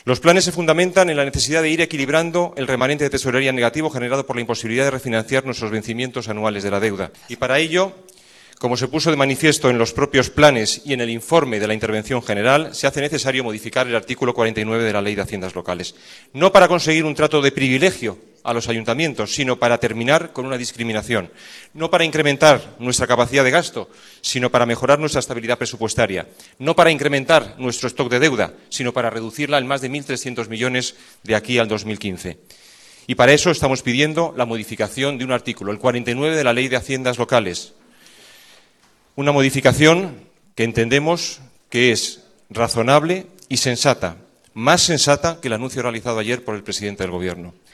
Los planes se fundamentan en la necesidad de ir equilibrando el remanente de tesorería negativo generado por la imposibilidad de refinanciar nuestros vencimientos anuales de la deuda. Y para ello, como se puso de manifiesto en los propios planes y en el informe de la intervención general, se hace necesario modificar el artículo 49 de la Ley de Haciendas Locales. No para conseguir un trato de privilegio a los ayuntamientos, sino para terminar con una discriminación. No para incrementar nuestra capacidad de gasto, sino para mejorar nuestra estabilidad presupuestaria. No para incrementar nuestro stock de deuda, sino para reducirla en más de 1.300 millones de aquí al 2015. Y para eso estamos pidiendo la modificación de un artículo, el 49 de la Ley de Haciendas Locales. Una modificación que entendemos que es razonable y sensata, más sensata que el anuncio realizado ayer por el presidente del Gobierno.